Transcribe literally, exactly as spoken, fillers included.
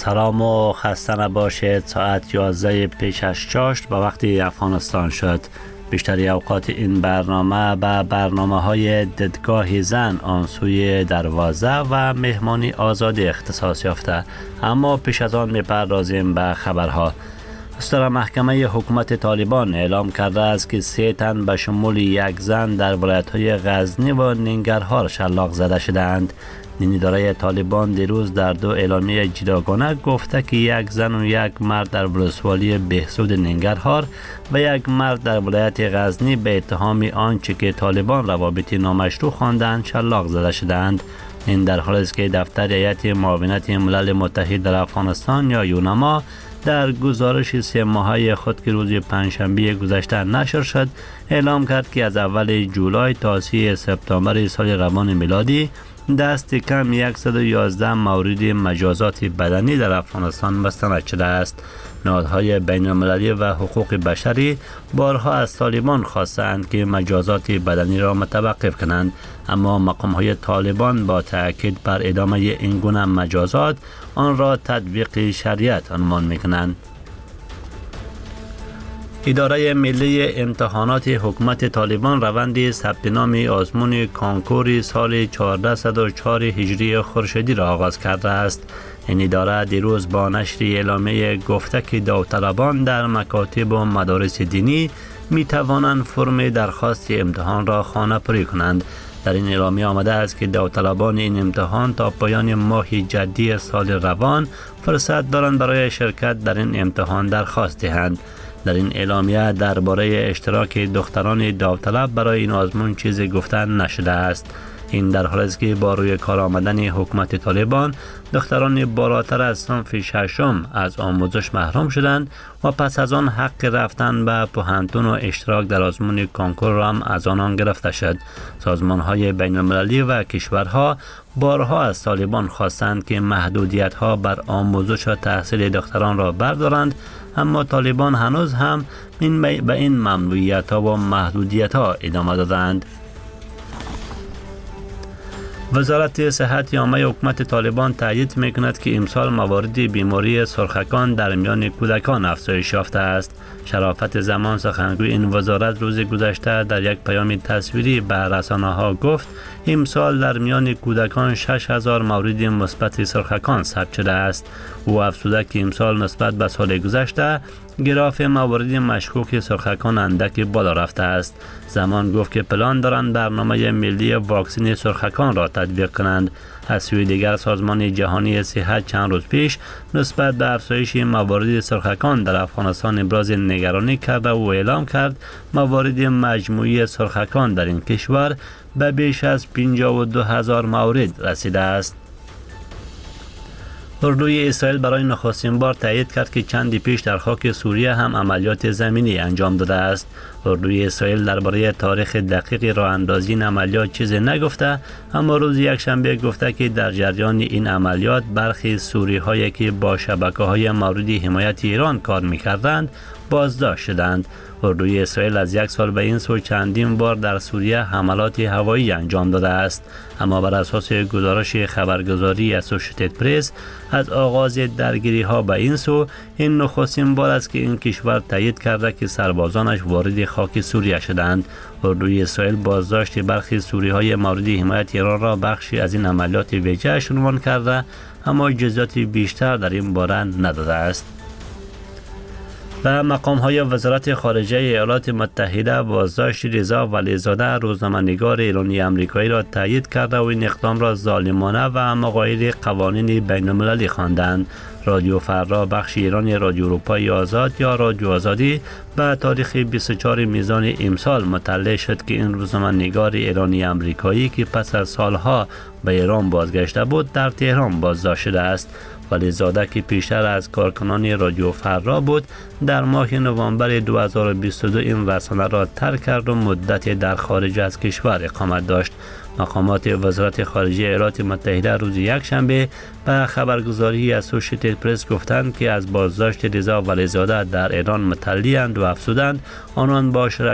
سلام و خسته نباشید. ساعت یازده پیش از چاشت با وقتی افغانستان شد. بیشتری اوقات این برنامه به برنامه های دیدگاه زن آن سوی دروازه و مهمانی آزادی اختصاص یافته. اما پیش از آن میپردازیم به خبرها. استرا محکمه حکومت طالبان اعلام کرده است که سه تن به شمول یک زن در ولایت‌های غزنی و ننگرهار شلاق زده شدند. اداره طالبان دیروز در دو اعلامیه جداگانه گفته که یک زن و یک مرد در ولسوالی بهسود ننگرهار و یک مرد در ولایت غزنی به اتهام آنچه که طالبان روابط نامشروع خواندند شلاق زده شدند. این در حالی است که دفتر هیئت معاونت ملل متحد در افغانستان یا یونما در گزارش سه ماهه خود که روز پنجشنبه گذشته نشر شد اعلام کرد که از اول جولای تا سی سپتامبر سال روان میلادی دست کم صد و یازده مورد مجازات بدنی در افغانستان مستند شده است. نهادهای بین المللی و حقوق بشری بارها از طالبان خواستند که مجازات بدنی را متوقف کنند، اما مقامهای طالبان با تاکید بر ادامه این گونه مجازات آن را تطبیق شریعت عنوان می‌کنند. اداره ملی امتحانات حکومت طالبان روند ثبت نام آزمون کانکور سال چهارصد و چهار هجری خورشیدی را آغاز کرده است. این اداره دیروز با نشر اعلامیه گفته که داوطلبان در مکاتب و مدارس دینی می توانند فرم درخواست امتحان را خانه پری کنند. در این اعلامیه آمده است که داوطلبان این امتحان تا پایان ماه جدی سال روان فرصت دارند برای شرکت در این امتحان درخواست دهند. در این اعلامیه درباره اشتراک دختران داوطلب برای این آزمون چیزی گفته نشده است. این در حالی است که با روی کار آمدن حکومت طالبان دختران بالاتر از صنف ششم از آموزش محروم شدند و پس از آن حق رفتن به پوهنتون و اشتراک در آزمون کانکور را هم از آنان گرفته شد. سازمان‌های بین المللی و کشورها بارها از طالبان خواستند که محدودیت‌ها بر آموزش و تحصیل دختران را بردارند، اما طالبان هنوز هم این به این ممنوعیت‌ها و محدودیت‌ها ادامه دادند. وزارت صحت عامه حکومت طالبان تایید می‌کند که امسال موارد بیماری سرخکان در میان کودکان افزایش یافته است. شرافت زمان سخنگوی این وزارت روز گذشته در یک پیام تصویری به رسانه‌ها گفت امسال در میان کودکان شش هزار مورد مثبت سرخکان ثبت شده است. او افزوده که امسال نسبت به سال گذشته گراف موارد مشکوک سرخکان اندک بالا رفته است. زمان گفت که پلان دارند برنامه ملی واکسن سرخکان را تطبیق کنند. از سوی دیگر سازمان جهانی صحت چند روز پیش نسبت به افزایش موارد سرخکان در افغانستان ابراز نگرانی کرده و اعلام کرد موارد مجموعی سرخکان در این کشور به بیش از پنجاه و دو هزار مورد رسیده است. اردوی اسرائیل برای نخستین بار تایید کرد که چندی پیش در خاک سوریه هم عملیات زمینی انجام داده است. اردوی اسرائیل درباره تاریخ دقیق راه اندازی این عملیات چیزی نگفته، اما روز یکشنبه گفته که در جریان این عملیات برخی سوری هایی که با شبکه های مورد حمایت ایران کار می‌کردند بازداشت شدند. اردوی اسرائیل از یک سال به این سو چندین بار در سوریه حملات هوایی انجام داده است، اما بر اساس گزارش خبرگزاری اسوشیتد پرس از آغاز درگیری ها به این سو این نخستین بار است که این کشور تایید کرده که سربازانش وارد خاک سوریه شدند. اردوی اسرائیل بازداشت برخی سوری های مورد حمایت ایران را بخشی از این عملیات ویژه‌اش عنوان کرده، اما جزئیات بیشتر در این باره نداده است. و مقام های وزارت خارجه ایالات متحده بازداشت رضا ولیزاده روزنامه‌نگار ایرانی امریکایی را تایید کرده و این اقدام را ظالمانه و مغایر قوانین بین المللی خواندند. رادیو فردا بخش ایرانی رادیو اروپای آزاد یا رادیو آزادی به تاریخ بیست و چهارم میزان امسال مطلع شد که این روزنامه‌نگار ایرانی امریکایی که پس از سالها به ایران بازگشته بود در تهران بازداشت شده است. ولیزاده که پیشتر از کارکنان رادیو فردا بود در ماه نوامبر دو هزار و بیست و دو این رسانه را ترک کرد و مدتی در خارج از کشور اقامت داشت. مقامات وزارت خارجه ایالات متحده روز یکشنبه به خبرگزاری اسوشیتد پرس گفتند که از بازداشت رضا ولیزاده در ایران مطلع‌اند و افزودند آنان با